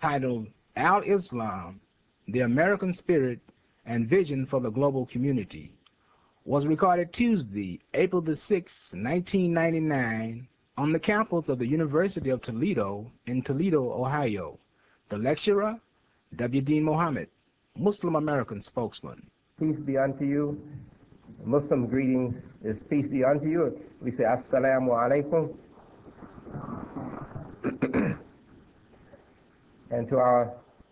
titled Al-Islam, the American Spirit and Vision for the Global Community, was recorded Tuesday, April the 6th, 1999, on the campus of the University of Toledo in Toledo, Ohio. The lecturer, W. Dean Mohammed, Muslim American spokesman. Peace be unto you. Muslim greetings is peace be unto you. We say assalamu alaikum. And to our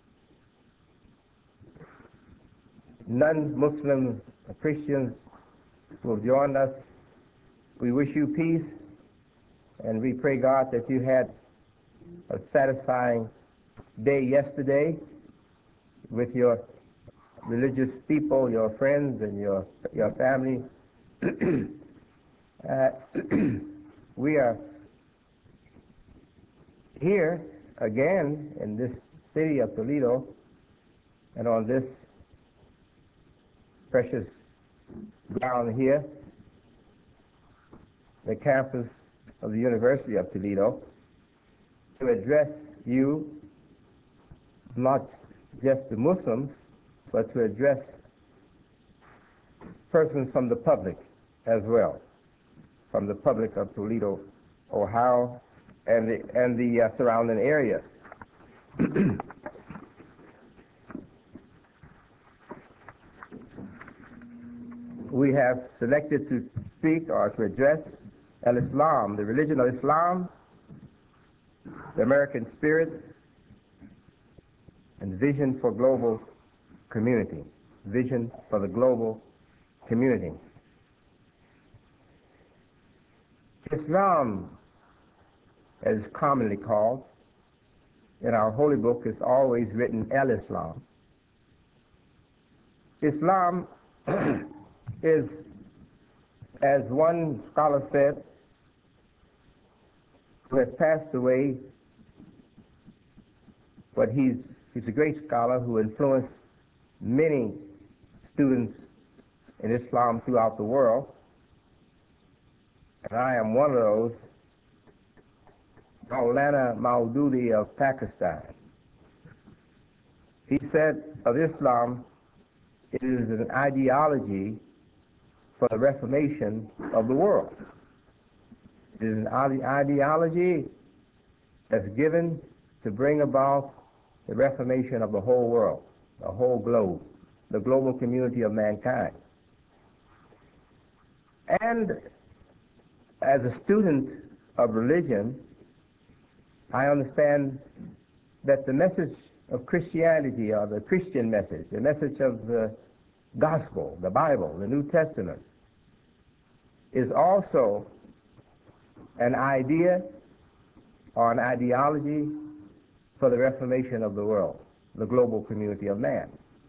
non-Muslim Christians who have joined us, we wish you peace, and we pray God that you had a satisfying day yesterday with your religious people, your friends, and your family. We are here again in this city of Toledo and on this precious ground here, the campus of the University of Toledo, to address you, not just the Muslims, but to address persons from the public as well, from the public of Toledo, Ohio, and the surrounding areas. We have selected to speak or to address Al-Islam, the religion of Islam, the American spirit, and vision for global community. Vision for the global community. Islam, as commonly called, in our holy book is always written Al-Islam. Islam is, as one scholar said, who has passed away, but he's a great scholar who influenced many students in Islam throughout the world, and I am one of those, Maulana Maududi of Pakistan. He said of Islam, it is an ideology for the reformation of the world. It is an ideology that's given to bring about the reformation of the whole world, the whole globe, the global community of mankind. And as a student of religion, I understand that the message of Christianity, or the Christian message, the message of the gospel, the Bible, the New Testament, is also an idea or an ideology for the reformation of the world, the global community of man.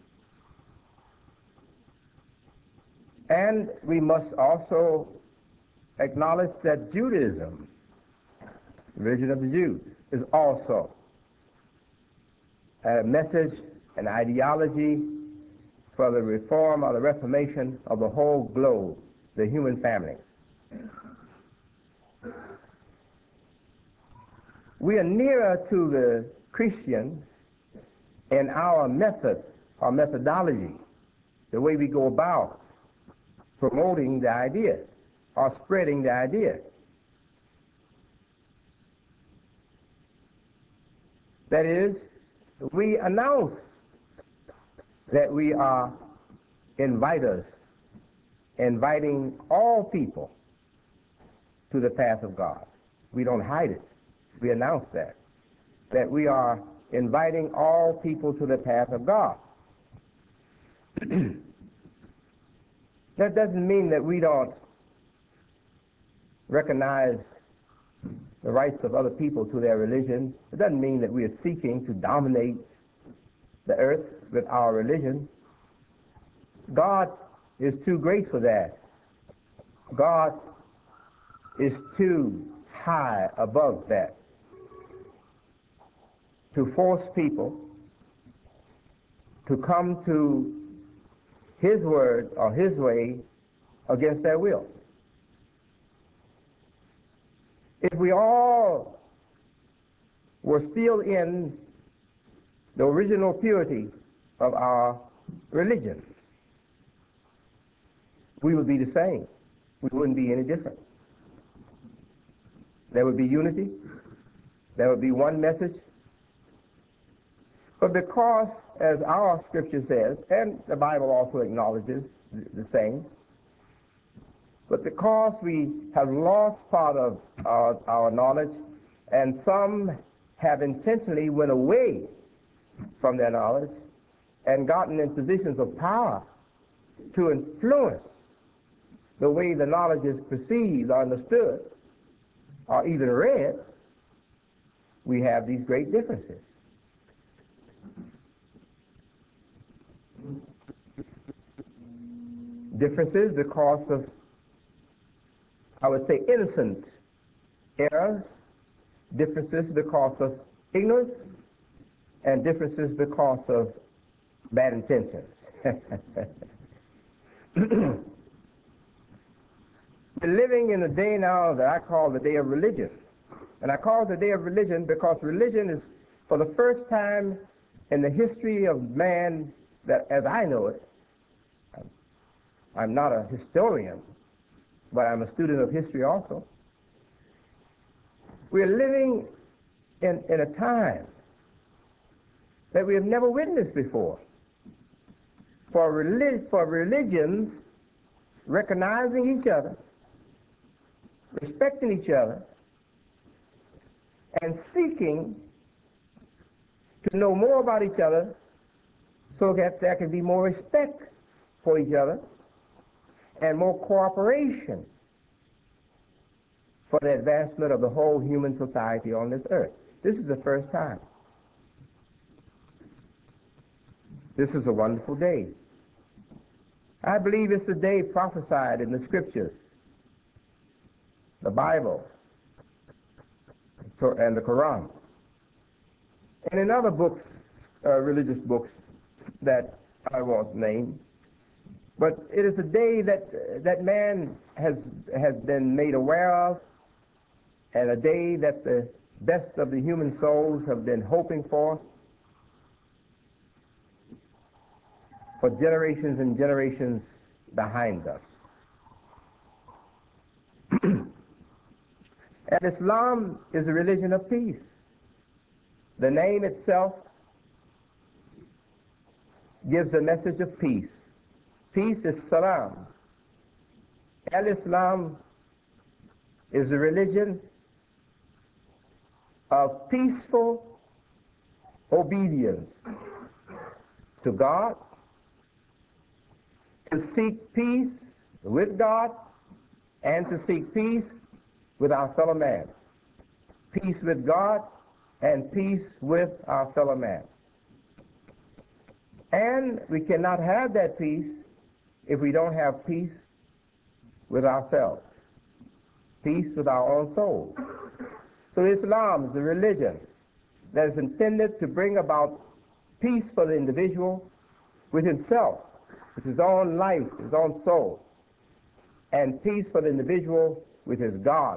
And we must also acknowledge that Judaism, the religion of the Jews, is also a message, an ideology for the reform or the reformation of the whole globe, the human family. We are nearer to the Christians in our method or methodology, the way we go about promoting the idea or spreading the idea. That is, we announce that we are inviters, inviting all people to the path of God. We don't hide it. We announce that we are inviting all people to the path of God. That doesn't mean that we don't recognize the rights of other people to their religion. It doesn't mean that we are seeking to dominate the earth with our religion. God is too great for that. God is too high above that to force people to come to His word or His way against their will. If we all were still in the original purity of our religion, we would be the same. We wouldn't be any different. There would be unity. There would be one message. But because, as our scripture says, and the Bible also acknowledges the same, but because we have lost part of our knowledge, and some have intentionally went away from their knowledge and gotten in positions of power to influence the way the knowledge is perceived, understood, or even read, we have these great differences. Differences because of, I would say, innocent errors, differences because of ignorance, and differences because of bad intentions. We're living in a day now that I call the day of religion. And I call it the day of religion because religion is, for the first time in the history of man, that as I know it, I'm not a historian, but I'm a student of history also. We're living in a time that we have never witnessed before. For religions recognizing each other, respecting each other, and seeking to know more about each other so that there can be more respect for each other and more cooperation for the advancement of the whole human society on this earth. This is the first time. This is a wonderful day. I believe it's the day prophesied in the scriptures, the Bible, and the Quran, and in other books, religious books that I won't name. But it is a day that man has been made aware of, and a day that the best of the human souls have been hoping for generations and generations behind us. And Islam is a religion of peace. The name itself gives a message of peace. Peace is salam. Al-Islam is a religion of peaceful obedience to God, to seek peace with God, and to seek peace with our fellow man. Peace with God and peace with our fellow man. And we cannot have that peace if we don't have peace with ourselves, peace with our own soul. So Islam is a religion that is intended to bring about peace for the individual with himself, with his own life, his own soul, and peace for the individual with his God.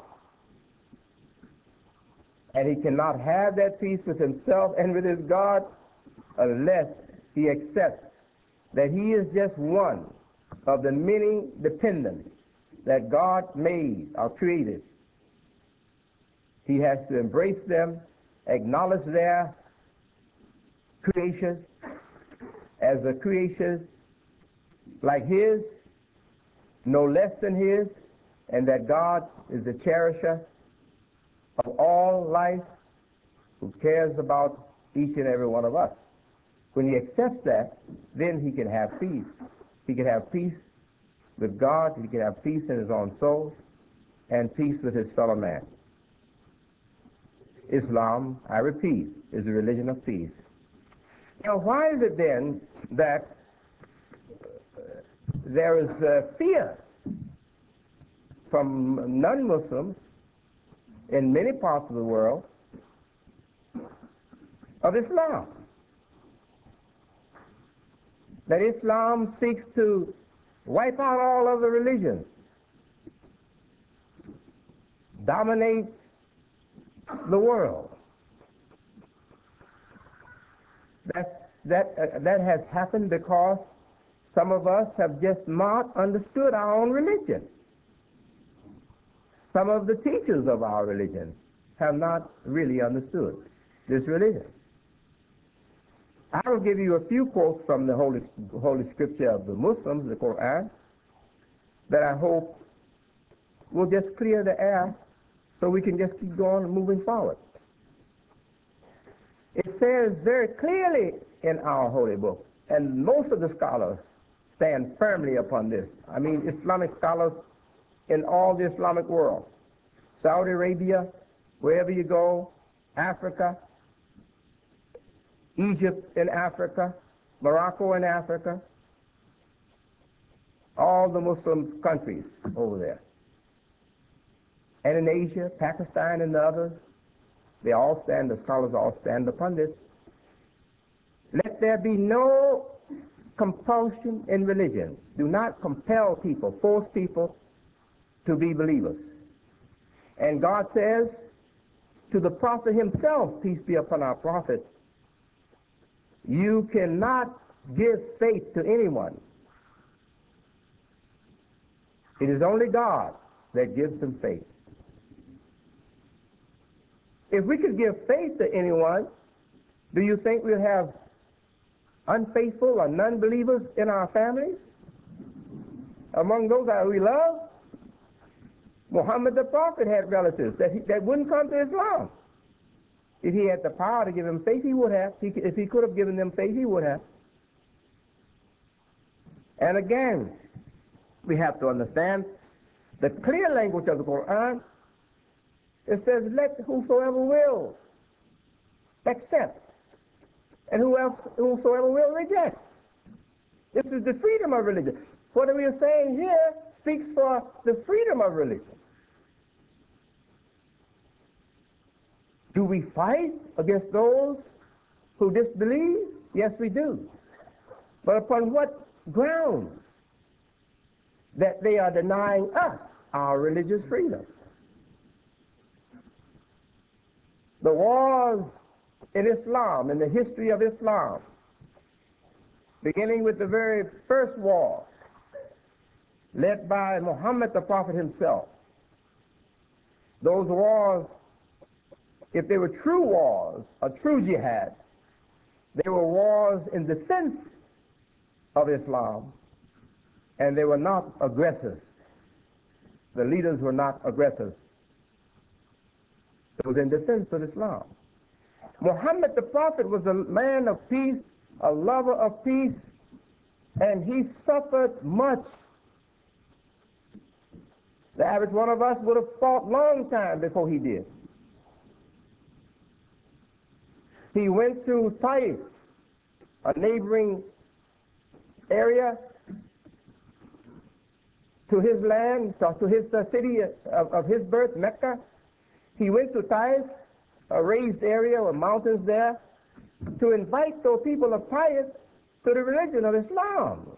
And he cannot have that peace with himself and with his God unless he accepts that he is just one of the many dependents that God made or created. He has to embrace them, acknowledge their creations as a creation like his, no less than his, and that God is the cherisher of all life, who cares about each and every one of us. When he accepts that, then he can have peace. He can have peace with God, he can have peace in his own soul, and peace with his fellow man. Islam, I repeat, is a religion of peace. Now, why is it then that there is fear from non-Muslims in many parts of the world of Islam? That Islam seeks to wipe out all other religions, dominate the world. That has happened because some of us have just not understood our own religion. Some of the teachers of our religion have not really understood this religion. I will give you a few quotes from the Holy Scripture of the Muslims, the Quran, that I hope will just clear the air so we can just keep going and moving forward. It says very clearly in our holy book, and most of the scholars stand firmly upon this. I mean, Islamic scholars in all the Islamic world, Saudi Arabia, wherever you go, Africa, Egypt in Africa, Morocco in Africa, all the Muslim countries over there. And in Asia, Pakistan and the others, they all stand, the scholars all stand upon this. Let there be no compulsion in religion. Do not compel people, force people to be believers. And God says to the prophet himself, peace be upon our prophet, you cannot give faith to anyone. It is only God that gives them faith. If we could give faith to anyone, do you think we'll have unfaithful or non-believers in our families? Among those that we love? Muhammad the Prophet had relatives that wouldn't come to Islam. If he had the power to give them faith, he would have. If he could have given them faith, he would have. And again, we have to understand the clear language of the Quran. It says, let whosoever will accept, and whosoever will reject. This is the freedom of religion. What we are saying here speaks for the freedom of religion. Do we fight against those who disbelieve? Yes, we do. But upon what grounds? That they are denying us our religious freedom. The wars in Islam, in the history of Islam, beginning with the very first war led by Muhammad the Prophet himself. Those wars, if they were true wars, a true jihad, they were wars in defense of Islam, and they were not aggressors. The leaders were not aggressors. It was in defense of Islam. Muhammad the Prophet was a man of peace, a lover of peace, and he suffered much. The average one of us would have fought long time before he did. He went to Taif, a neighboring area, to his land, to his city of his birth, Mecca. He went to Taif, a raised area with mountains there, to invite those people of Taif to the religion of Islam.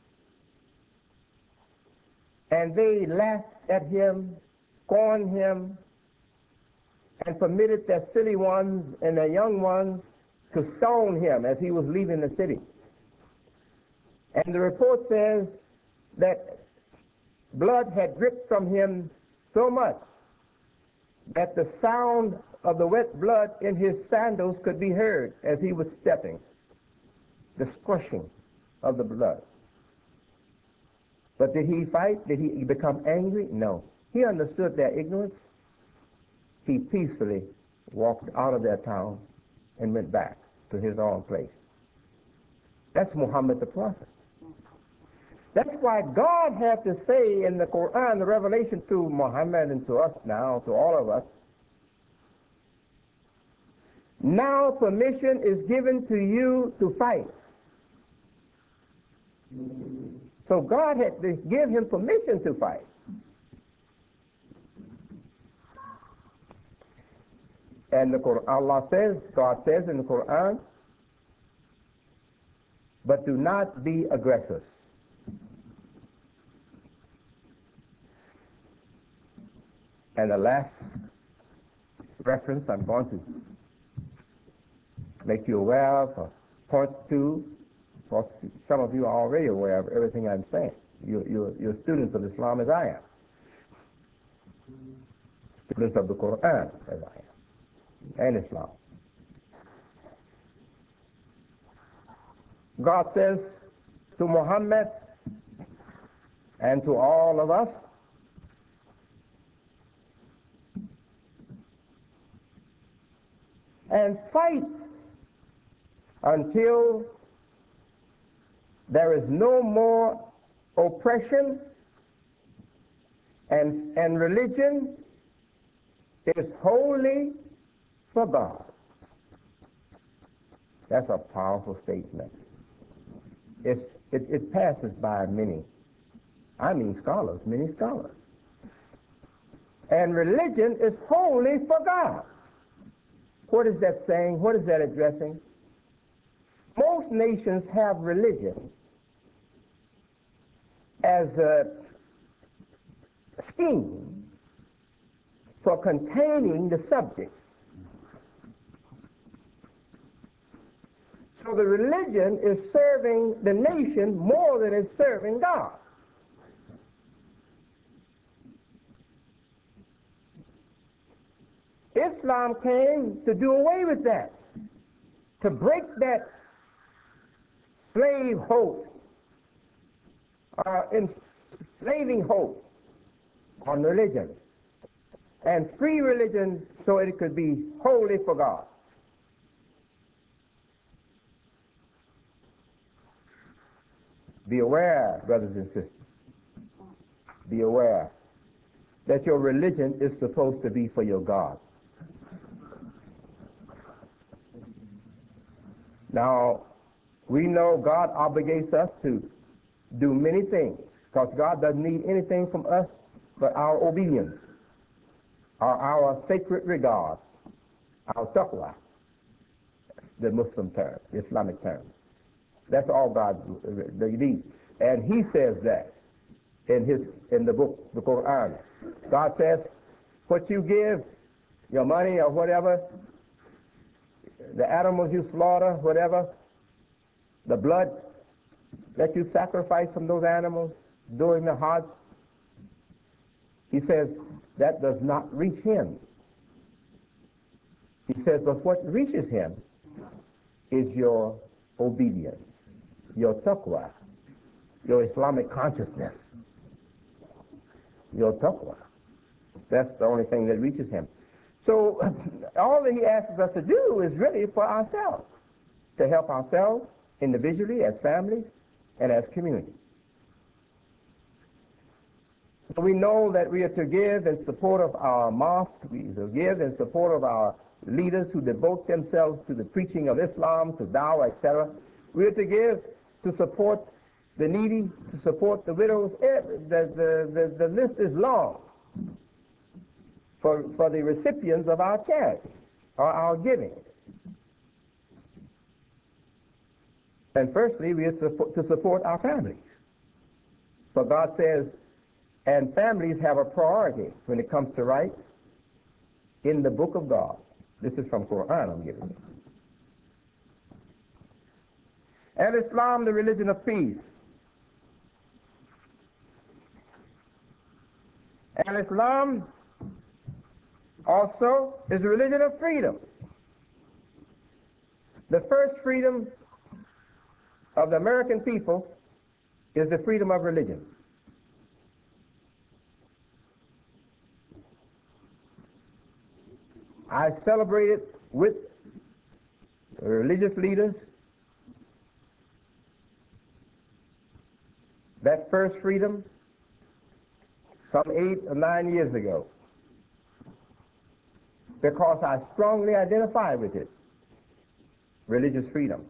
And they laughed at him, scorned him, and permitted their silly ones and their young ones to stone him as he was leaving the city. And the report says that blood had dripped from him so much that the sound of the wet blood in his sandals could be heard as he was stepping, the squishing of the blood. But did he fight? Did he become angry? No. He understood their ignorance. He peacefully walked out of their town and went back to his own place. That's Muhammad the Prophet. That's why God had to say in the Quran, the revelation to Muhammad and to us now, to all of us, now permission is given to you to fight. So God had to give him permission to fight. And the Quran, Allah says, God says in the Quran, but do not be aggressors. And the last reference I'm going to make you aware of, points to, well, some of you are already aware of everything I'm saying. You're students of Islam as I am. Students of the Quran as I am. And Islam. God says to Muhammad and to all of us, and fight until there is no more oppression and religion is wholly for God. That's a powerful statement. It passes by many, I mean scholars, many scholars. And religion is wholly for God. What is that saying? What is that addressing? Most nations have religion as a scheme for containing the subject. So the religion is serving the nation more than it's serving God. Islam came to do away with that, to break that slave hope, enslaving hope on religion, and free religion so it could be wholly for God. Be aware, brothers and sisters, be aware that your religion is supposed to be for your God. Now, we know God obligates us to do many things, because God doesn't need anything from us but our obedience, or our sacred regard, our taqwa, the Muslim term, the Islamic term. That's all God needs. And he says that in the book, the Quran. God says, what you give, your money or whatever, the animals you slaughter, whatever, the blood that you sacrifice from those animals during the Hajj, he says that does not reach him. He says, but what reaches him is your obedience, your taqwa, your Islamic consciousness, your taqwa. That's the only thing that reaches him. So all that he asks us to do is really for ourselves, to help ourselves individually, as families, and as communities. So we know that we are to give in support of our mosque, we are to give in support of our leaders who devote themselves to the preaching of Islam, to dawah, etc. We are to give to support the needy, to support the widows. The list is long for the recipients of our charity or our giving. And firstly, we are to support our families. For God says, and families have a priority when it comes to rights in the book of God. This is from Quran I'm giving you. And Islam, the religion of peace. And Islam also is a religion of freedom. The first freedom of the American people is the freedom of religion. I celebrated with religious leaders that first freedom some 8 or 9 years ago, because I strongly identify with it, religious freedom.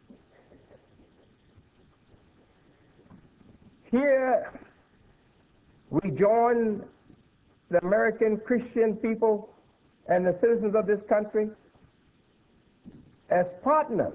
Here we join the American Christian people and the citizens of this country as partners,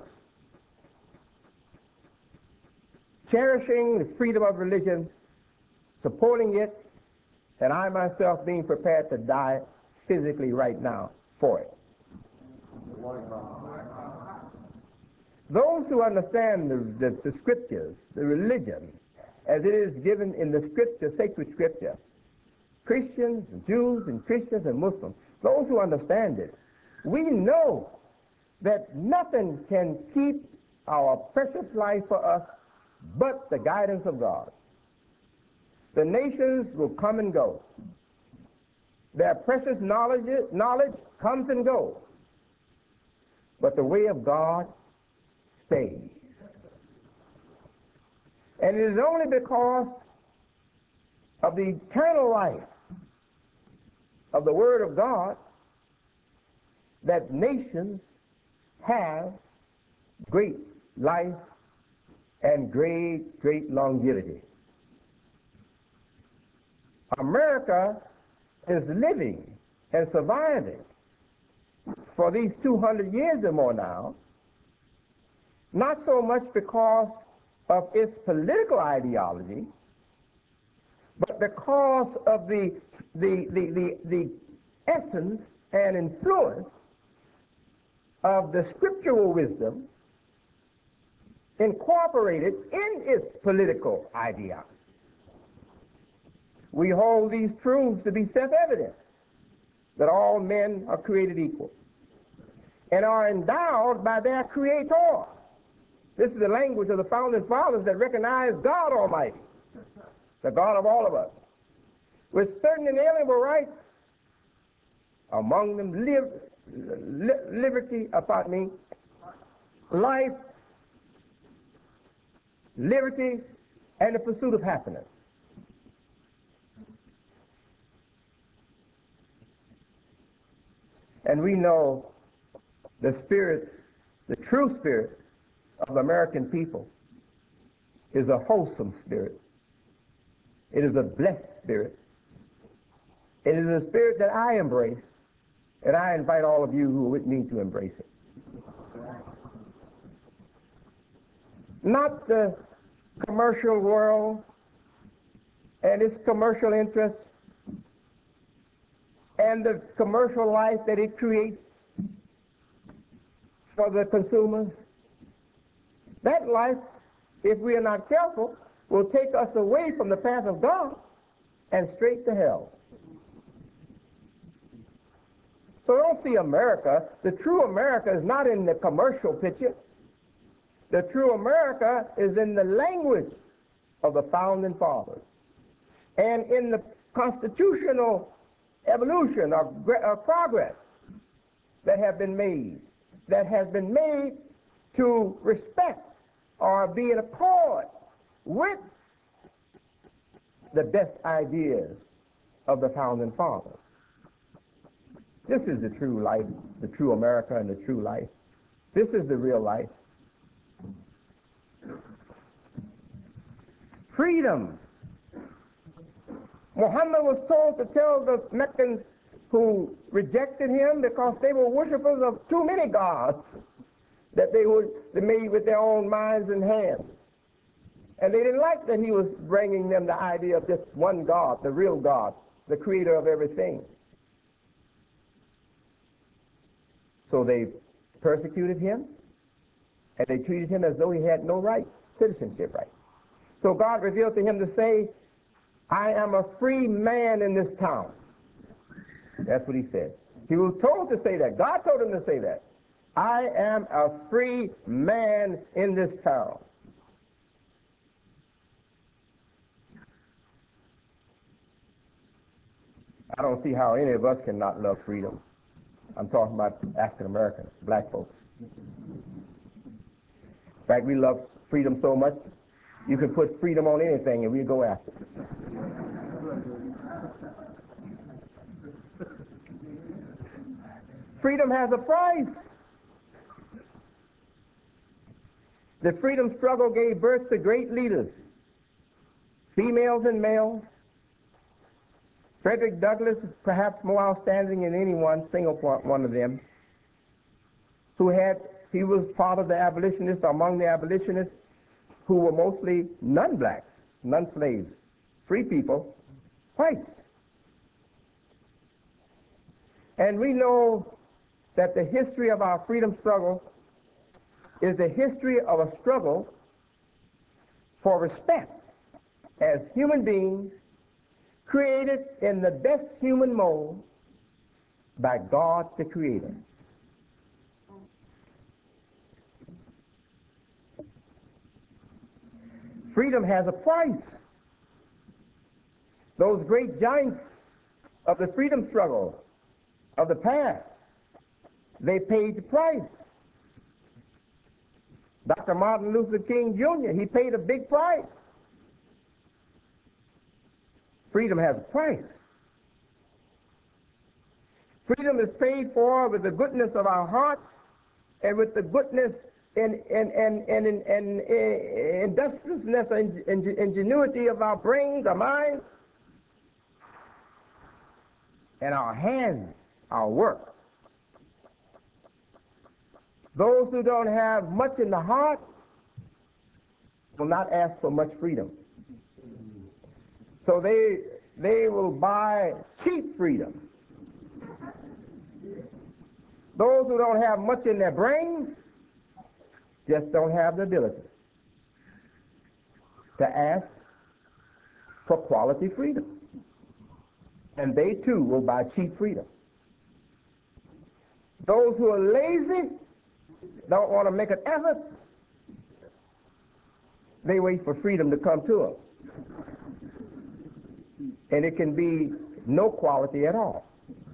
cherishing the freedom of religion, supporting it, and I myself being prepared to die physically right now for it. Those who understand the scriptures, the religion, as it is given in the scripture, sacred scripture, Christians, Jews, and Christians and Muslims, those who understand it, we know that nothing can keep our precious life for us but the guidance of God. The nations will come and go. Their precious knowledge comes and goes. But the way of God stays. And it is only because of the eternal life of the Word of God that nations have great life and great longevity. America is living and surviving for these 200 years or more now, not so much because of its political ideology, but because of the essence and influence of the scriptural wisdom incorporated in its political ideology. We hold these truths to be self-evident, that all men are created equal and are endowed by their Creator. This is the language of the founding fathers that recognize God Almighty, the God of all of us, with certain inalienable rights, among them life, liberty, and the pursuit of happiness. And we know the spirit, the true spirit of the American people is a wholesome spirit. It is a blessed spirit. It is a spirit that I embrace, and I invite all of you who are with me to embrace it. Not the commercial world and its commercial interests and the commercial life that it creates for the consumers. That life, if we are not careful, will take us away from the path of God and straight to hell. So don't see America. The true America is not in the commercial picture. The true America is in the language of the founding fathers and in the constitutional evolution or progress that has been made to respect or be in accord with the best ideas of the founding fathers. This is the true life, the true America and the true life. This is the real life. Freedom. Muhammad was told to tell the Meccans who rejected him because they were worshipers of too many gods that they made with their own minds and hands. And they didn't like that he was bringing them the idea of just one God, the real God, the creator of everything. So they persecuted him, and they treated him as though he had no right, citizenship right. So God revealed to him to say, I am a free man in this town. That's what he said. He was told to say that. God told him to say that. I am a free man in this town. I don't see how any of us can not love freedom. I'm talking about African Americans, black folks. In fact, we love freedom so much, you can put freedom on anything and we go after it. Freedom has a price. The freedom struggle gave birth to great leaders, females and males. Frederick Douglass is perhaps more outstanding than any single one of them, he was part of the abolitionists, among the abolitionists who were mostly non-blacks, non-slaves, free people, whites. And we know that the history of our freedom struggle is the history of a struggle for respect as human beings created in the best human mold by God the Creator. Freedom has a price. Those great giants of the freedom struggle of the past, they paid the price. Dr. Martin Luther King Jr., he paid a big price. Freedom has a price. Freedom is paid for with the goodness of our hearts and with the goodness and industriousness and ingenuity of our brains, our minds, and our hands, our work. Those who don't have much in the heart will not ask for much freedom. So they will buy cheap freedom. Those who don't have much in their brains just don't have the ability to ask for quality freedom. And they too will buy cheap freedom. Those who are lazy, don't want to make an effort, they wait for freedom to come to them. And it can be no quality at all.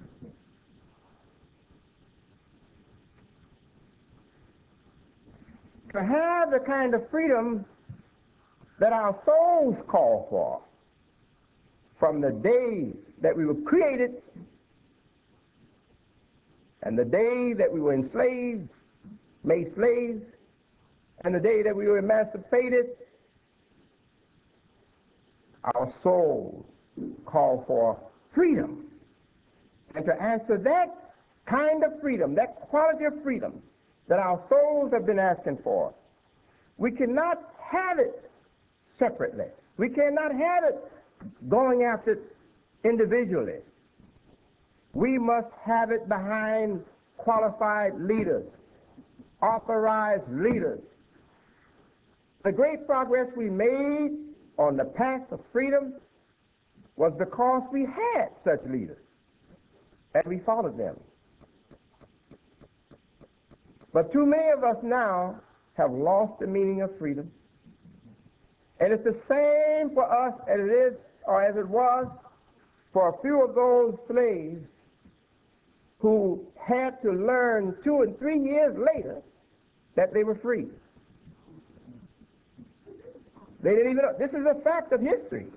To have the kind of freedom that our souls call for from the day that we were created and the day that we were enslaved, made slaves, and the day that we were emancipated, our souls call for freedom. And to answer that kind of freedom, that quality of freedom that our souls have been asking for, we cannot have it separately. We cannot have it going after it individually. We must have it behind qualified leaders, authorized leaders. The great progress we made on the path of freedom was because we had such leaders and we followed them. But too many of us now have lost the meaning of freedom. And it's the same for us as it is, or as it was for a few of those slaves who had to learn 2 and 3 years later that they were free. They didn't even know. This is a fact of history.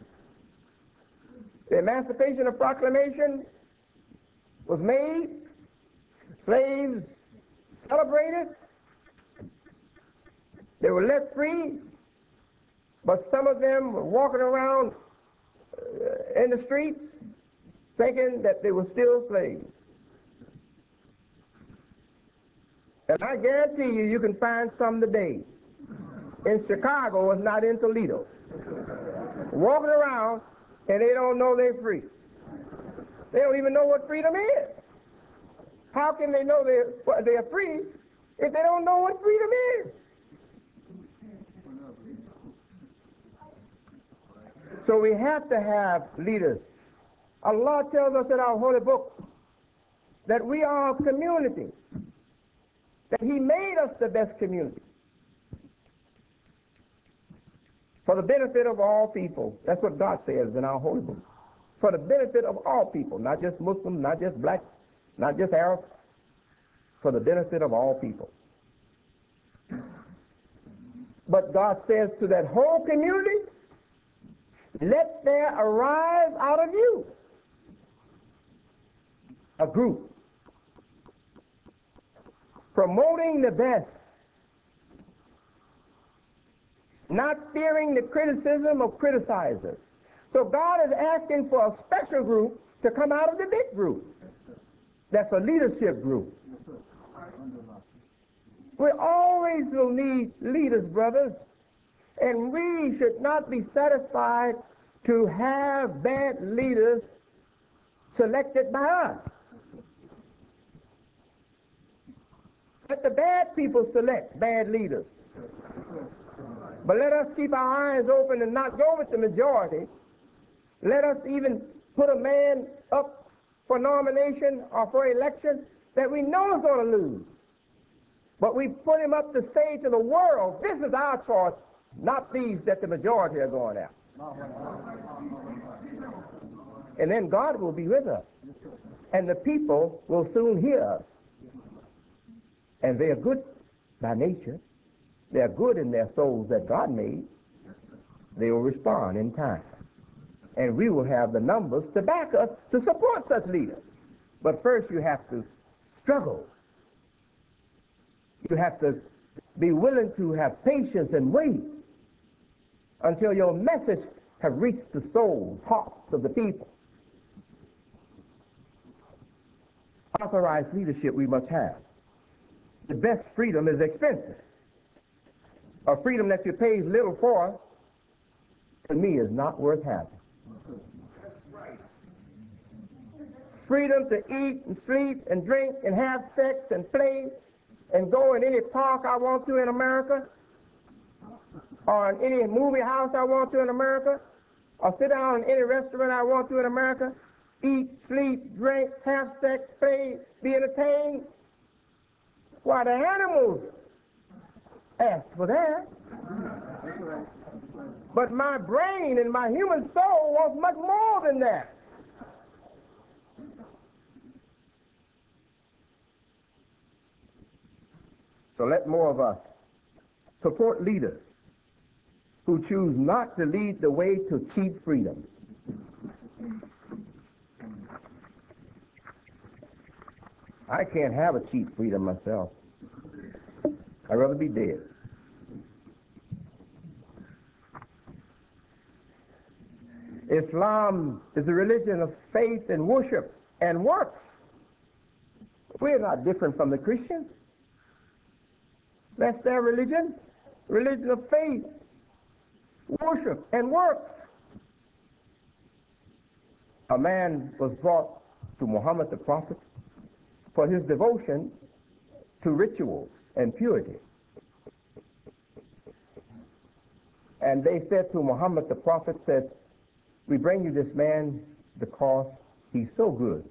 The Emancipation Proclamation was made. Slaves celebrated. They were let free, but some of them were walking around in the streets thinking that they were still slaves. And I guarantee you can find some today in Chicago, it's not in Toledo, walking around and they don't know they're free. They don't even know what freedom is. How can they know they're free if they don't know what freedom is? So we have to have leaders. Allah tells us in our holy book that we are a community, that He made us the best community for the benefit of all people. That's what God says in our holy book. For the benefit of all people, not just Muslims, not just blacks, not just Arabs, for the benefit of all people. But God says to that whole community, let there arise out of you a group promoting the best, not fearing the criticism of criticizers. So God is asking for a special group to come out of the big group. That's a leadership group. We always will need leaders, brothers, and we should not be satisfied to have bad leaders selected by us. Let the bad people select bad leaders. But let us keep our eyes open and not go with the majority. Let us even put a man up for nomination or for election that we know is going to lose. But we put him up to say to the world, this is our choice, not these that the majority are going after. And then God will be with us. And the people will soon hear us. And they are good by nature. They are good in their souls that God made. They will respond in time. And we will have the numbers to back us to support such leaders. But first you have to struggle. You have to be willing to have patience and wait until your message have reached the souls, hearts of the people. Authorized leadership we must have. The best freedom is expensive. A freedom that you pay little for, to me, is not worth having. Freedom to eat and sleep and drink and have sex and play and go in any park I want to in America, or in any movie house I want to in America, or sit down in any restaurant I want to in America, eat, sleep, drink, have sex, play, be entertained. Why, the animals ask for that. But my brain and my human soul wants much more than that. So let more of us support leaders who choose not to lead the way to cheap freedom. I can't have a cheap freedom myself. I'd rather be dead. Islam is a religion of faith and worship and works. We're not different from the Christians. That's their religion, religion of faith, worship, and works. A man was brought to Muhammad the Prophet for his devotion to rituals and purity. And they said to Muhammad the Prophet, said, we bring you this man because he's so good.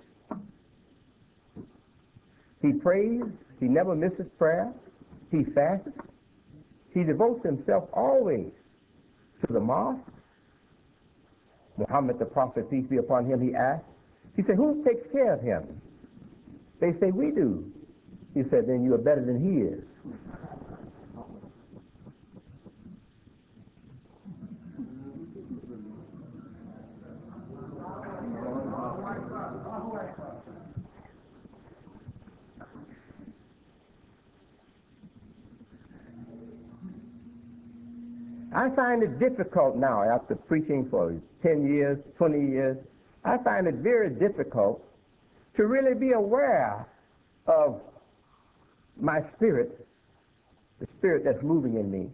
He prays, he never misses prayer, he fasts, he devotes himself always to the mosque. Muhammad the Prophet, peace be upon him, he asked, he said, who takes care of him? They say, we do. He said, then you are better than he is. I find it difficult now, after preaching for 10 years, 20 years, I find it very difficult to really be aware of my spirit, the spirit that's moving in me,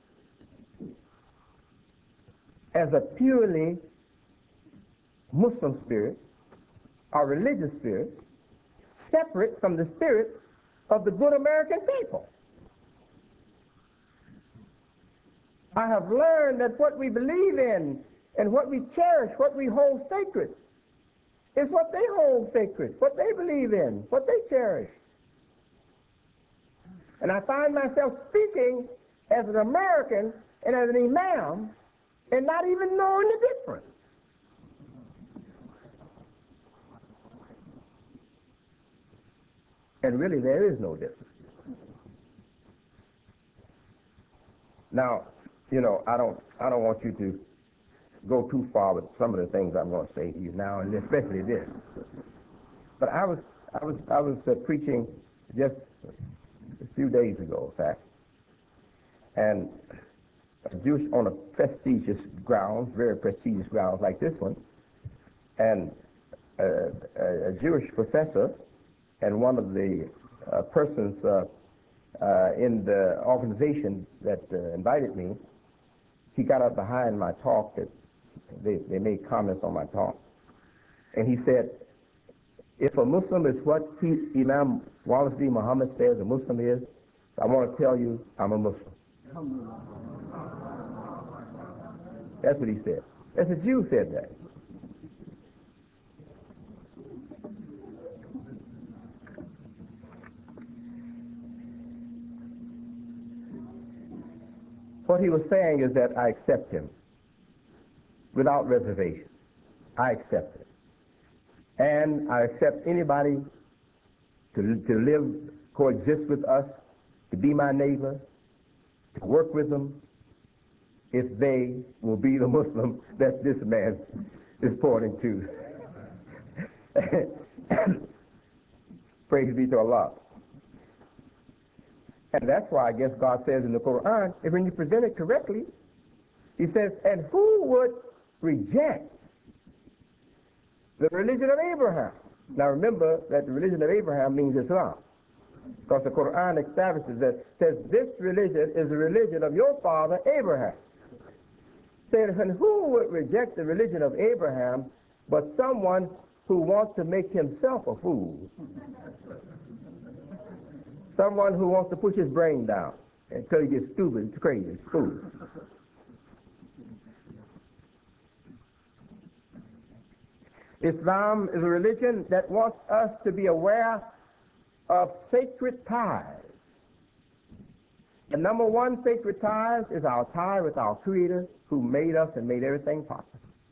as a purely Muslim spirit or religious spirit, separate from the spirit of the good American people. I have learned that what we believe in and what we cherish, what we hold sacred, is what they hold sacred, what they believe in, what they cherish. And I find myself speaking as an American and as an imam and not even knowing the difference. And really there is no difference. Now, you know, I don't want you to go too far with some of the things I'm going to say to you now, and especially this. But I was preaching just a few days ago, in fact, and a Jewish on a prestigious grounds, very prestigious grounds like this one, and a Jewish professor and one of the persons in the organization that invited me, he got up behind my talk. That they made comments on my talk, and he said, If a Muslim is what Imam Wallace D. Muhammad says a Muslim is, I want to tell you I'm a Muslim. That's what he said. That's a Jew said that. What he was saying is that I accept him without reservation. I accept it. And I accept anybody to live, coexist with us, to be my neighbor, to work with them, if they will be the Muslim that this man is pointing to. Praise be to Allah. And that's why I guess God says in the Quran, if when you present it correctly, he says, and who would reject the religion of Abraham? Now remember that the religion of Abraham means Islam. Because the Quran establishes that, says this religion is the religion of your father Abraham. Saying, and who would reject the religion of Abraham but someone who wants to make himself a fool? Someone who wants to push his brain down until he gets stupid, it's crazy, it's fool. Islam is a religion that wants us to be aware of sacred ties. The number one sacred ties is our tie with our Creator who made us and made everything possible.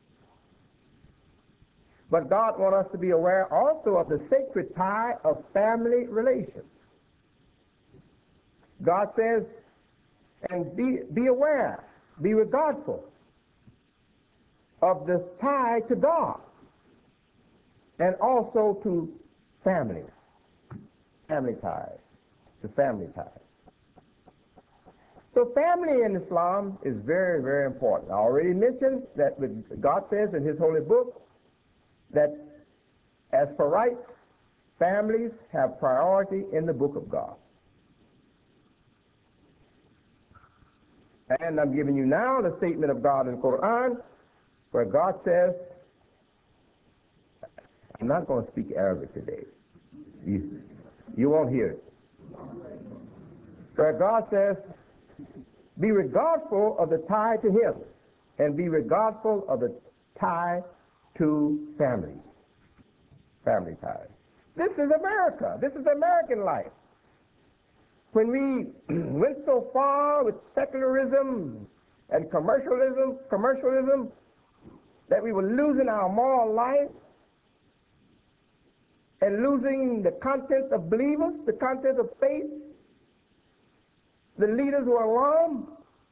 But God wants us to be aware also of the sacred tie of family relations. God says, and be aware, be regardful of the tie to God and also to family ties, to family ties. So family in Islam is very, very important. I already mentioned that God says in his holy book that as for rights, families have priority in the book of God. And I'm giving you now the statement of God in the Quran where God says, I'm not going to speak Arabic today. You won't hear it. Where God says, be regardful of the tie to him and be regardful of the tie to family ties. This is America. This is American life. When we went so far with secularism and commercialism, that we were losing our moral life and losing the content of believers, the content of faith, the leaders were alarmed,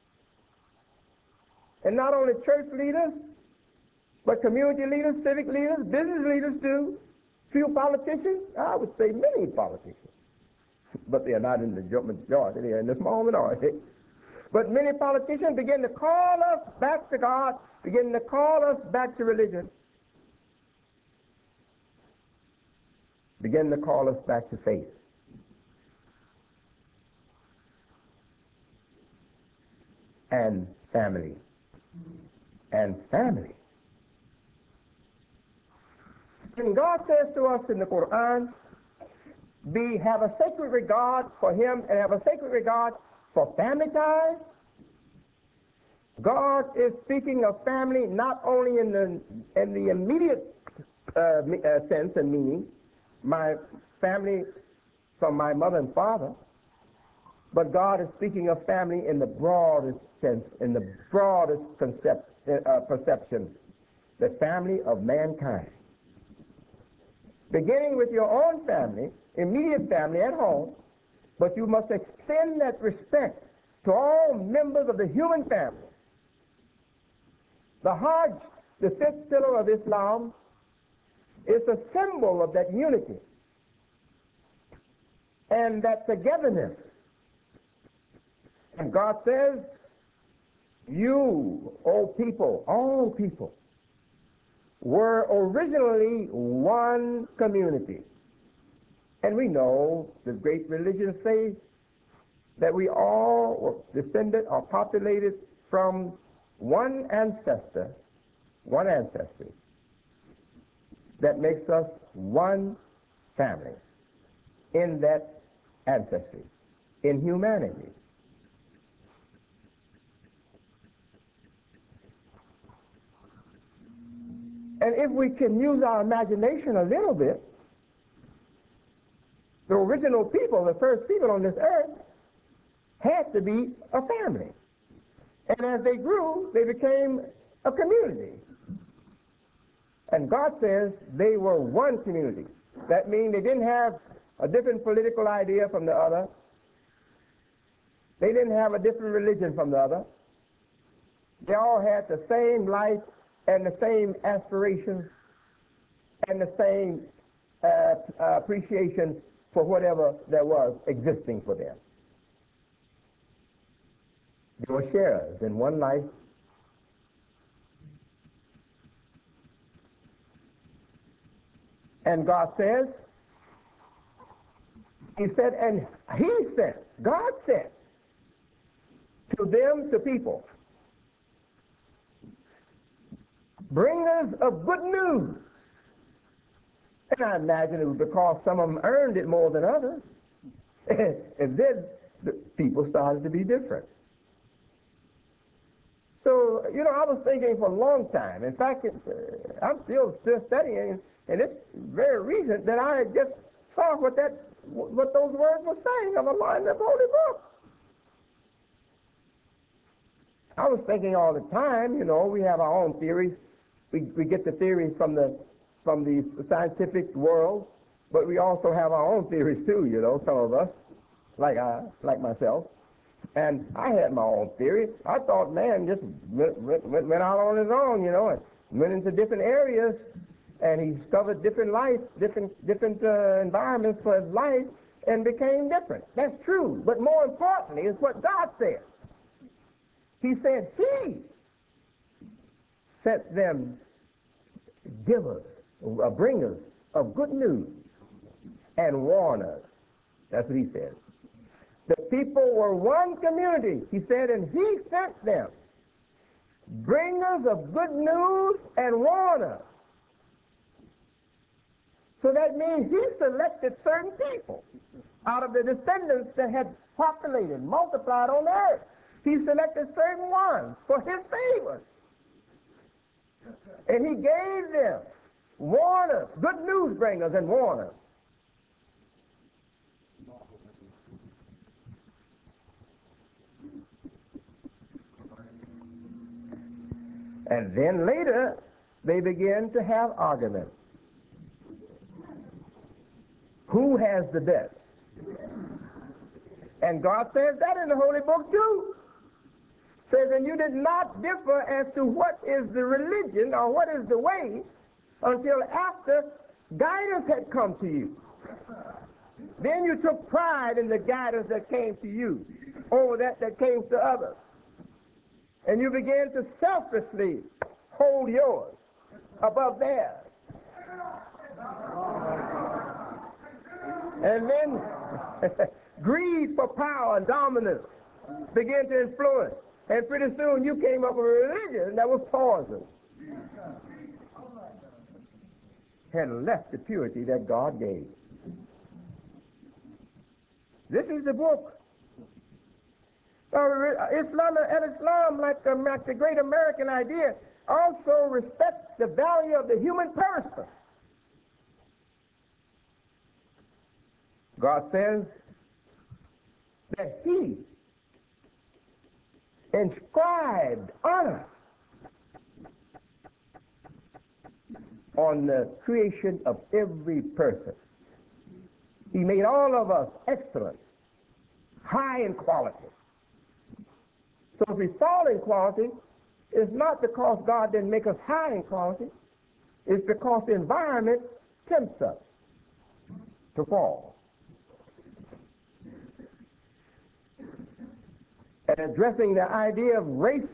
and not only church leaders, but community leaders, civic leaders, business leaders too, few politicians, I would say many politicians. But they are not in the majority, they are in the small minority. But many politicians begin to call us back to God, begin to call us back to religion, begin to call us back to faith. And family. And family. And God says to us in the Quran, have a sacred regard for him and have a sacred regard for family ties. God is speaking of family not only in the immediate sense and meaning, my family from my mother and father, but God is speaking of family in the broadest sense, in the broadest perception, the family of mankind. Beginning with your own family, immediate family at home, but you must extend that respect to all members of the human family. The Hajj, the fifth pillar of Islam, is a symbol of that unity and that togetherness. And God says, you, O people, all people, were originally one community. And we know the great religions say that we all were descended or populated from one ancestor, one ancestry. that makes us one family in that ancestry, in humanity. And if we can use our imagination a little bit, the original people, the first people on this earth, had to be a family. And as they grew, they became a community. And God says they were one community. That means they didn't have a different political idea from the other. They didn't have a different religion from the other. They all had the same life and the same aspirations and the same appreciation for whatever there was existing for them. They were sharers in one life. And God says, he said, and he said, God said to them, to people, bringers of good news. And I imagine it was because some of them earned it more than others. And then the people started to be different. So, you know, I was thinking for a long time. In fact, I'm still studying, and it's very recent that I just saw what those words were saying of the line of the Holy Book. I was thinking all the time, you know, we have our own theories. We get the theories from the scientific world, but we also have our own theories too, you know, some of us, like myself. And I had my own theory. I thought man just went out on his own, you know, and went into different areas, and he discovered different life, different environments for his life, and became different. That's true. But more importantly is what God said. He said he sent them givers, bringers of good news, and warners. That's what he said. The people were one community, he said, and he sent them bringers of good news and warners. So that means he selected certain people out of the descendants that had populated, multiplied on earth. He selected certain ones for his favor. And he gave them warners, good news bringers and warners. And then later, they began to have arguments. Who has the best? And God says that in the Holy Book too. Says, and you did not differ as to what is the religion or what is the way until after guidance had come to you. Then you took pride in the guidance that came to you over that came to others. And you began to selfishly hold yours above theirs. And then greed for power and dominance began to influence. And pretty soon you came up with a religion that was poison. Had left the purity that God gave. This is the book. Islam, like the great American idea, also respects the value of the human person. God says that he inscribed honor on the creation of every person. He made all of us excellent, high in quality. So if we fall in quality, it's not because God didn't make us high in quality. It's because the environment tempts us to fall. And addressing the idea of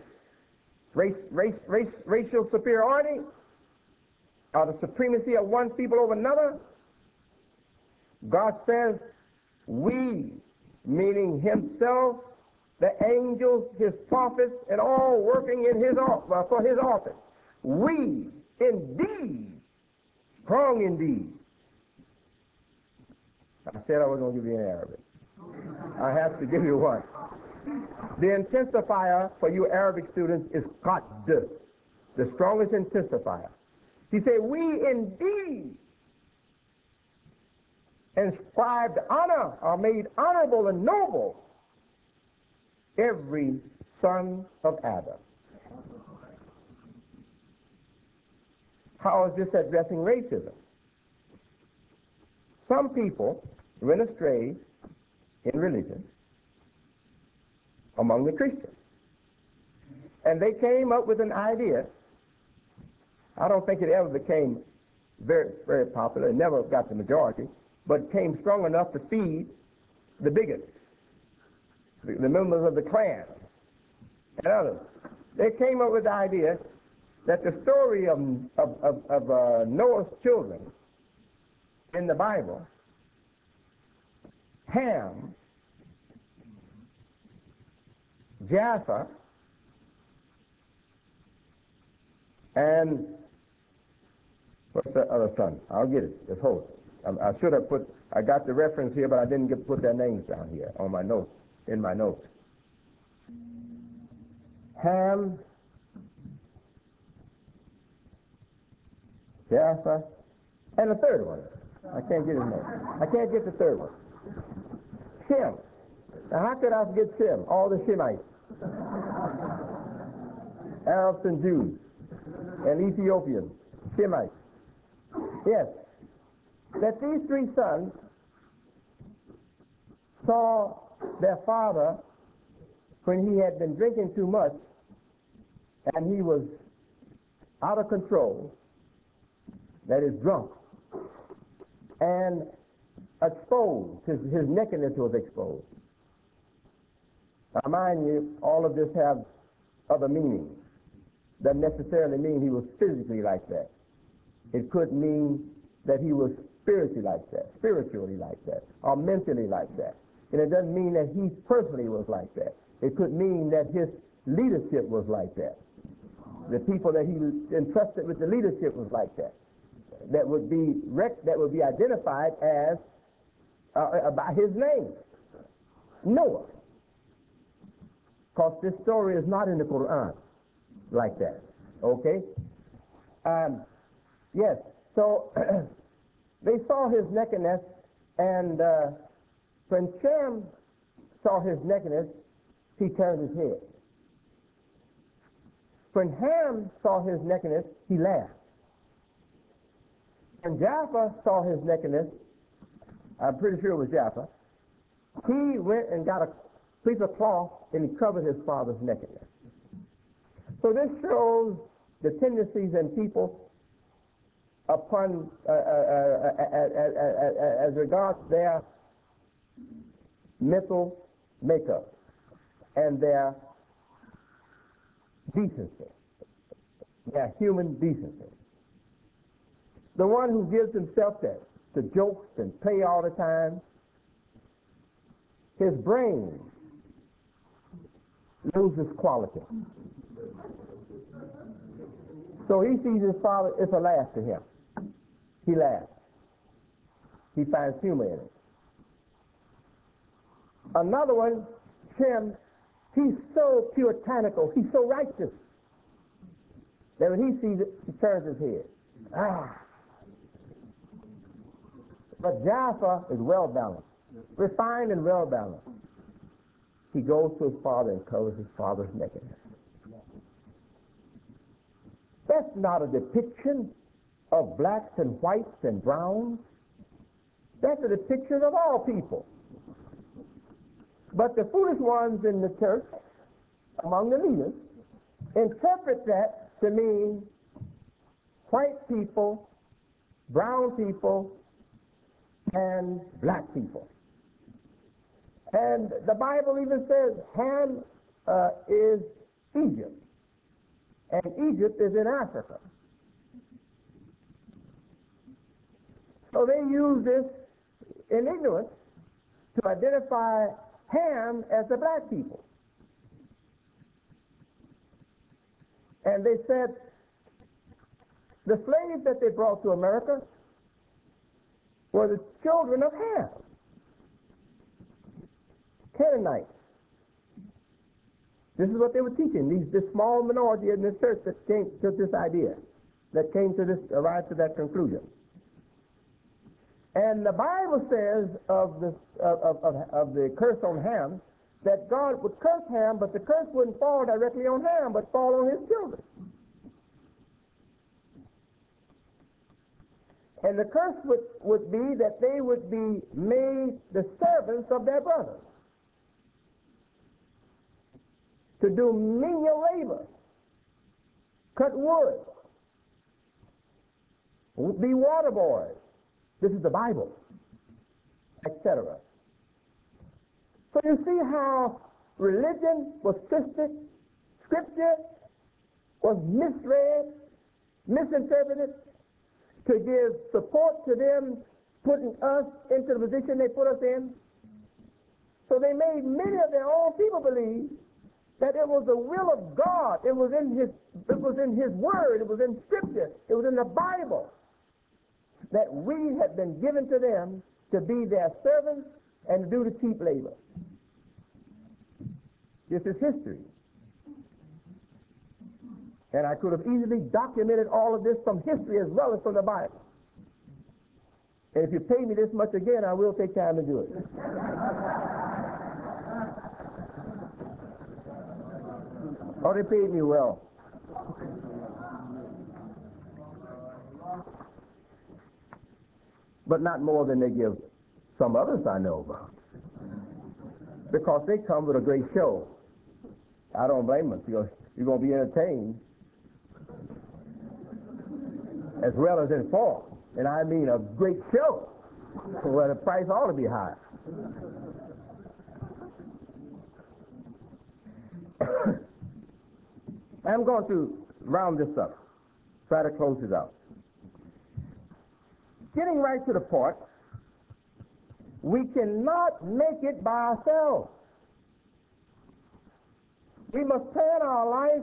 racial superiority, or the supremacy of one people over another, God says, we, meaning himself, the angels, his prophets, and all working in his for his office, we indeed strong indeed. I said I wasn't going to give you an Arabic. I have to give you one. The intensifier for you Arabic students is qad, the strongest intensifier. He said, we indeed inscribed honor, are made honorable and noble, every son of Adam. How is this addressing racism? Some people went astray in religion among the Christians. And they came up with an idea. I don't think it ever became very, very popular. It never got the majority, but came strong enough to feed the bigots, the members of the Klan, and others. They came up with the idea that the story of Noah's children in the Bible, Ham, Japheth, and what's the other son? I'll get it. Just hold it. I should have put, I got the reference here, but I didn't put their names down here on my notes, in my notes. Ham, Japheth, and the third one. I can't get his name. I can't get the third one. Shem. Now, how could I forget Shem? All the Shemites. Arabs and Jews and Ethiopians. Shemites. Yes. That these three sons saw their father when he had been drinking too much and he was out of control, that is drunk, and exposed, his nakedness was exposed. Now mind you, all of this have other meanings. Doesn't necessarily mean he was physically like that. It could mean that he was spiritually like that, or mentally like that. And it doesn't mean that he personally was like that. It could mean that his leadership was like that. The people that he entrusted with the leadership was like that. That would be identified as by his name, Noah. Because this story is not in the Quran like that. Okay? Yes. So they saw his nakedness, and when Shem saw his nakedness, he turned his head. When Ham saw his nakedness, he laughed. When Japheth saw his nakedness, I'm pretty sure it was Japheth, he went and got a piece of cloth and he covered his father's nakedness. So this shows the tendencies in people upon, as regards their mental makeup and their decency, their human decency. The one who gives himself to jokes and play all the time, his brain loses quality. So he sees his father, it's a laugh to him. He laughs. He finds humor in it. Another one, Shem, he's so puritanical, he's so righteous, that when he sees it, he turns his head. But Japheth is well-balanced, refined and well-balanced. He goes to his father and covers his father's nakedness. That's not a depiction of blacks and whites and browns. That's a depiction of all people. But the foolish ones in the church, among the leaders, interpret that to mean white people, brown people, and black people. And the Bible even says Ham is Egypt, and Egypt is in Africa. So they use this in ignorance to identify Ham as the black people. And they said the slaves that they brought to America were the children of Ham, Canaanites. This is what they were teaching, this small minority in this church that came to this idea, that came to this, arrived to that conclusion. And the Bible says of the curse on Ham, that God would curse Ham, but the curse wouldn't fall directly on Ham, but fall on his children. And the curse would be that they would be made the servants of their brothers, to do menial labor, cut wood, be water boys. This is the Bible, etc. So you see how religion was twisted, Scripture was misread, misinterpreted, to give support to them putting us into the position they put us in. So they made many of their own people believe that it was the will of God. It was in His Word. It was in Scripture. It was in the Bible that we had been given to them to be their servants and to do the cheap labor. This is history. And I could have easily documented all of this from history as well as from the Bible. And if you pay me this much again, I will take time to do it. Oh, they paid me well. But not more than they give some others I know about. Because they come with a great show. I don't blame them. You're going to be entertained as well as informed. And I mean a great show. Well, the price ought to be high. I'm going to round this up, try to close it out. Getting right to the point, we cannot make it by ourselves. We must plan our life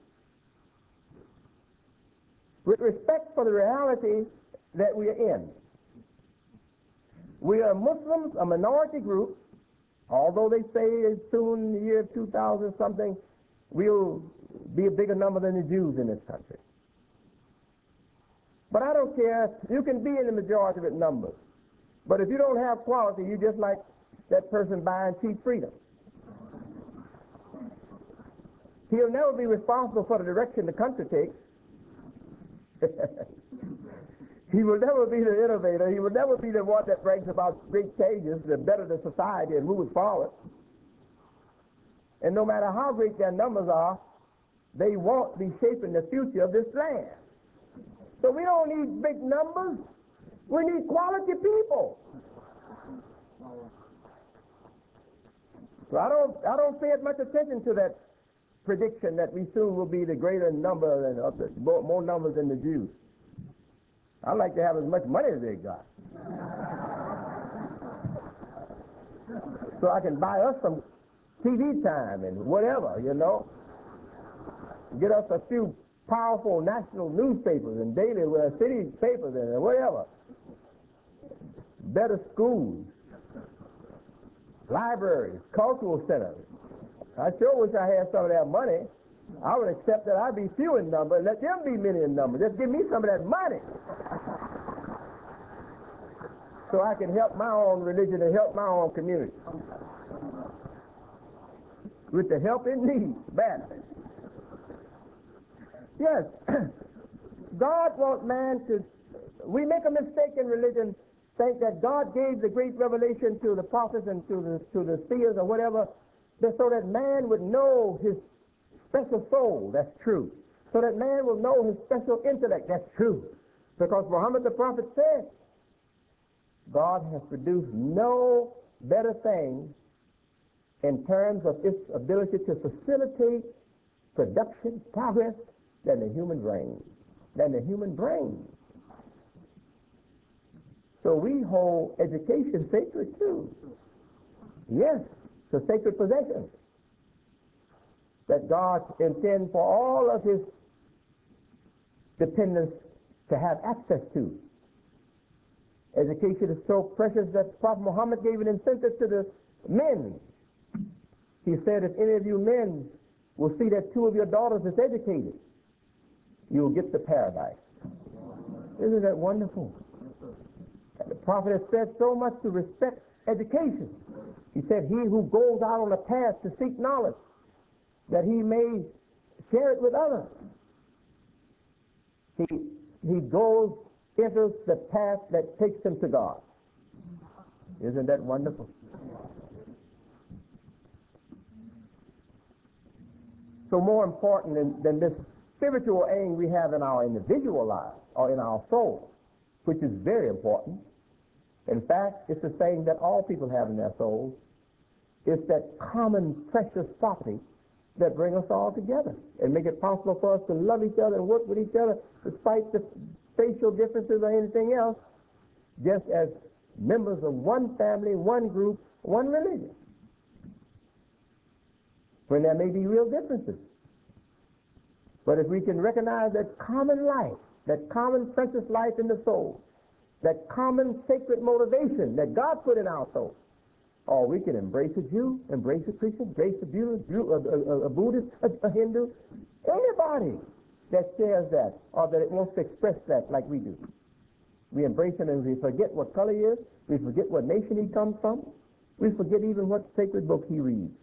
with respect for the reality that we are in. We are Muslims, a minority group, although they say soon in the year 2000 something, we'll be a bigger number than the Jews in this country. But I don't care. You can be in the majority of numbers. But if you don't have quality, you're just like that person buying cheap freedom. He'll never be responsible for the direction the country takes. He will never be the innovator. He will never be the one that brings about great changes that better the society and move it forward. And no matter how great their numbers are, they won't be shaping the future of this land. So we don't need big numbers. We need quality people. So I don't pay much attention to that prediction that we soon will be the greater number and more numbers than the Jews. I like to have as much money as they got, so I can buy us some TV time and whatever, you know. Get us a few powerful national newspapers and daily city papers and whatever. Better schools, libraries, cultural centers. I sure wish I had some of that money. I would accept that I be few in number and let them be many in number. Just give me some of that money so I can help my own religion and help my own community with the help it needs badly. Yes, God wants man to... We make a mistake in religion, think that God gave the great revelation to the prophets and to the seers or whatever, so that man would know his special soul. That's true. So that man will know his special intellect. That's true. Because Muhammad the prophet said, God has produced no better thing in terms of its ability to facilitate production, progress, than the human brain. So we hold education sacred too. Yes, it's a sacred possession that God intends for all of his dependents to have access to. Education is so precious that Prophet Muhammad gave an incentive to the men. He said, if any of you men will see that two of your daughters is educated, you will get to paradise. Isn't that wonderful? The Prophet has said so much to respect education. He said, he who goes out on a path to seek knowledge, that he may share it with others. He goes, enters the path that takes him to God. Isn't that wonderful? So more important than this spiritual aim we have in our individual lives or in our soul, which is very important. In fact, it's the thing that all people have in their souls. It's that common precious property that bring us all together and make it possible for us to love each other and work with each other despite the facial differences or anything else, just as members of one family, one group, one religion, when there may be real differences. But if we can recognize that common life, that common precious life in the soul, that common sacred motivation that God put in our soul, or we can embrace a Jew, embrace a Christian, embrace a Buddhist, a Hindu, anybody that shares that or that it wants to express that like we do. We embrace him and we forget what color he is, we forget what nation he comes from, we forget even what sacred book he reads.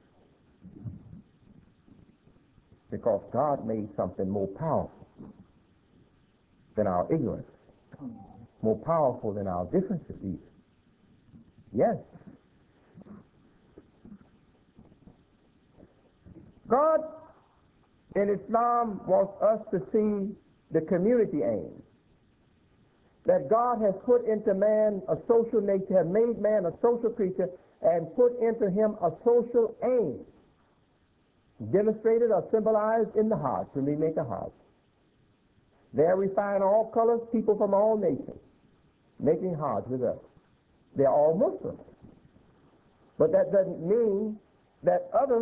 Because God made something more powerful than our ignorance, more powerful than our differences even. Yes. God in Islam wants us to see the community aim. That God has put into man a social nature, has made man a social creature, and put into him a social aim, demonstrated or symbolized in the heart, when we make a heart. There we find all colors, people from all nations, making hearts with us. They're all Muslims. But that doesn't mean that others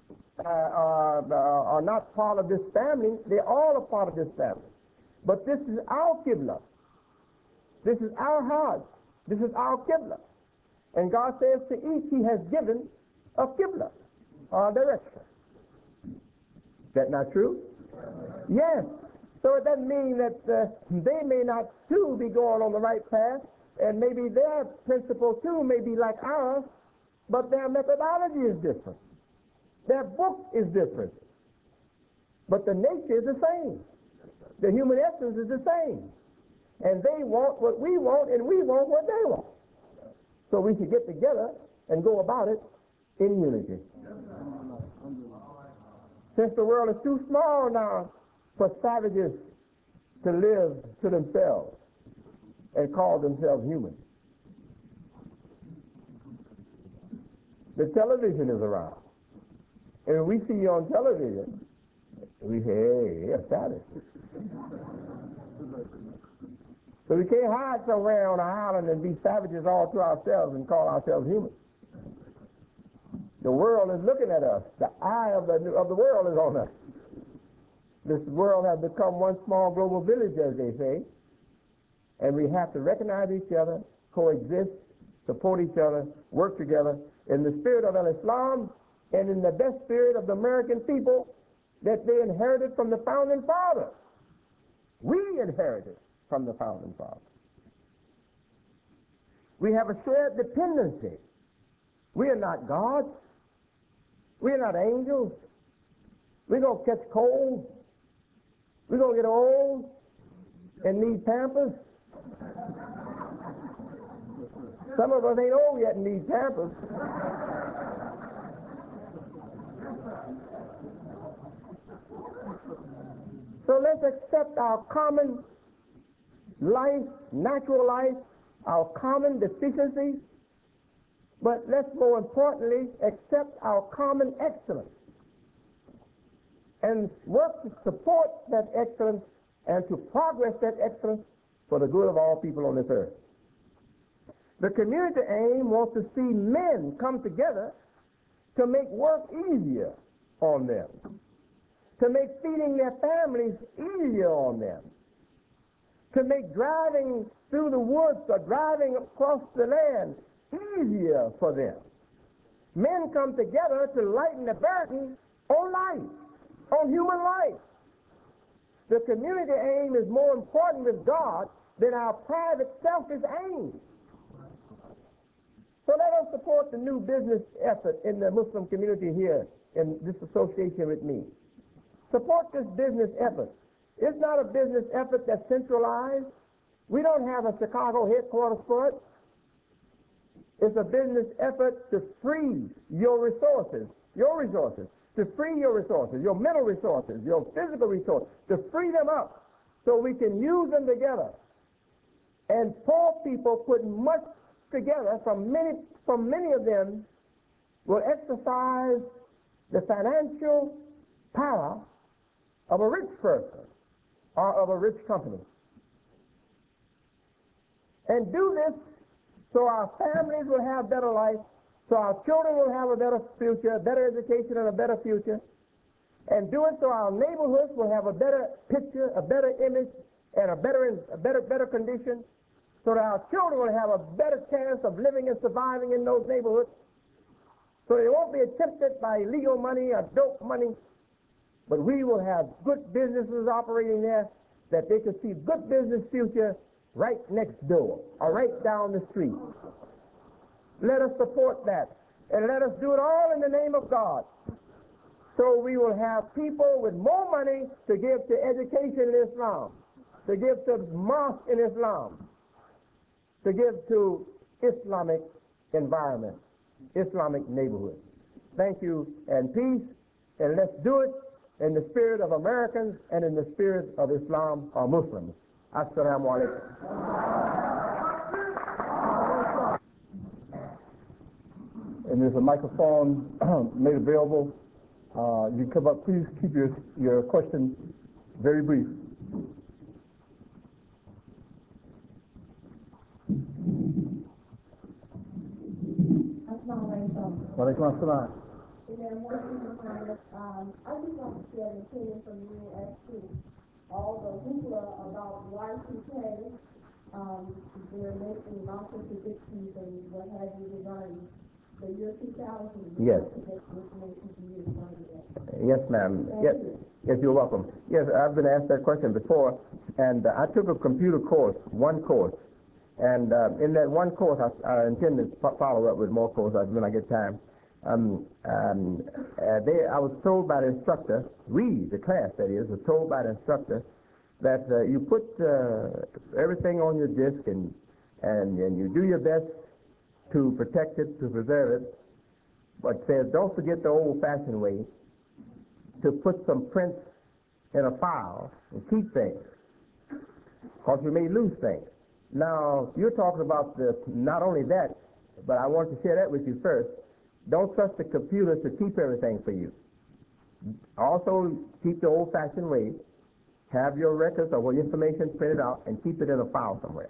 are not part of this family. They're all a part of this family. But this is our Qibla. This is our heart. This is our Qibla. And God says to each he has given a Qibla, or a direction. Is that not true? Yes. So it doesn't mean that they may not too be going on the right path, and maybe their principle too may be like ours, but their methodology is different. Their book is different. But the nature is the same. The human essence is the same. And they want what we want, and we want what they want. So we should get together and go about it in unity. Since the world is too small now for savages to live to themselves and call themselves human. The television is around. And when we see you on television, we say, hey, a savage. So we can't hide somewhere on an island and be savages all to ourselves and call ourselves human. The world is looking at us. The eye of the world is on us. This world has become one small global village, as they say, and we have to recognize each other, coexist, support each other, work together in the spirit of Islam and in the best spirit of the American people that they inherited from the founding fathers. We inherited from the founding fathers. We have a shared dependency. We are not gods. We are not angels. We're going to catch cold. We're going to get old and need Pampers. Some of us ain't old yet and need Pampers. So let's accept our common life, natural life, our common deficiencies, but let's more importantly accept our common excellence and work to support that excellence and to progress that excellence for the good of all people on this earth. The community aim wants to see men come together to make work easier on them, to make feeding their families easier on them, to make driving through the woods or driving across the land easier for them. Men come together to lighten the burden on life, on human life. The community aim is more important with God than our private selfish aim. So let us support the new business effort in the Muslim community here in this association with me. Support this business effort. It's not a business effort that's centralized. We don't have a Chicago headquarters for it. It's a business effort to free your resources, to free your resources, your mental resources, your physical resources, to free them up so we can use them together. And poor people put much together from many of them will exercise the financial power of a rich person or of a rich company. And do this so our families will have better life, so our children will have a better future, better education and a better future, and do it so our neighborhoods will have a better picture, a better image, and a better condition, so that our children will have a better chance of living and surviving in those neighborhoods, so they won't be tempted by illegal money or dope money, but we will have good businesses operating there, that they can see good business future right next door or right down the street. Let us support that, and let us do it all in the name of God. So we will have people with more money to give to education in Islam, to give to mosque in Islam, to give to Islamic environment, Islamic neighborhood. Thank you, and peace, and let's do it in the spirit of Americans and in the spirit of Islam or Muslims. Assalamu alaikum. And there's a microphone made available. You come up, please keep your question very brief. Wa alaikum assalam. I just want to share an opinion from you as to all the hoopla about Y2K. They're making lots of predictions and what have you regarding the year 2000. Yes. Yes, ma'am. Yes, you're welcome. Yes, I've been asked that question before, and I took a computer course, one course, and in that one course, I intend to follow up with more courses when I get time. I was told by the instructor, the class that is, was told by the instructor that you put everything on your disk and you do your best to protect it, to preserve it, but says don't forget the old-fashioned way to put some prints in a file and keep things, because you may lose things. Now, you're talking about not only that, but I want to share that with you first. Don't trust the computer to keep everything for you. Also, keep the old-fashioned way. Have your records or information printed out and keep it in a file somewhere.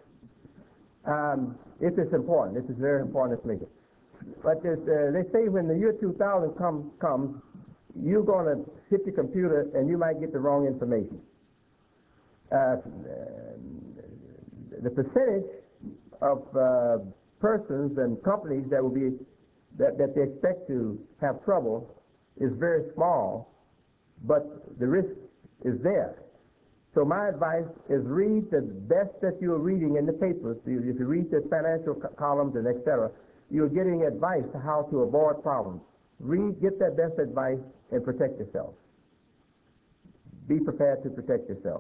It is important. This is very important information. But they say when the year 2000 comes, you're going to hit the computer and you might get the wrong information. The percentage of persons and companies that will be that they expect to have trouble is very small, but the risk is there. So my advice is read the best that you're reading in the papers. If you read the financial columns and etc., you're getting advice to how to avoid problems. Get that best advice and protect yourself. Be prepared to protect yourself.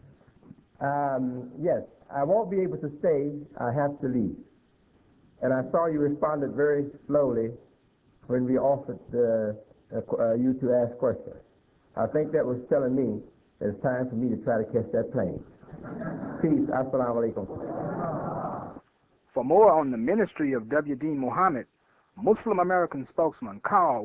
Yes, I won't be able to stay. I have to leave. And I saw you responded very slowly when we offered you to ask questions. I think that was telling me that it's time for me to try to catch that plane. Peace. Assalamu alaikum. For more on the ministry of W.D. Muhammad, Muslim American spokesman, call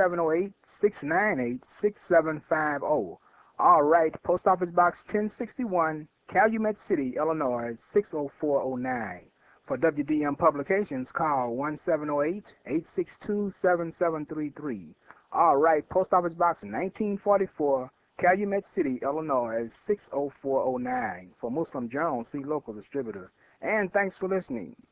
1-708-698-6750. All right, Post Office Box 1061, Calumet City, Illinois 60409. For WDM Publications, call 1-708-862-7733. All right, Post Office Box 1944, Calumet City, Illinois 60409. For Muslim Jones, see local distributor. And thanks for listening.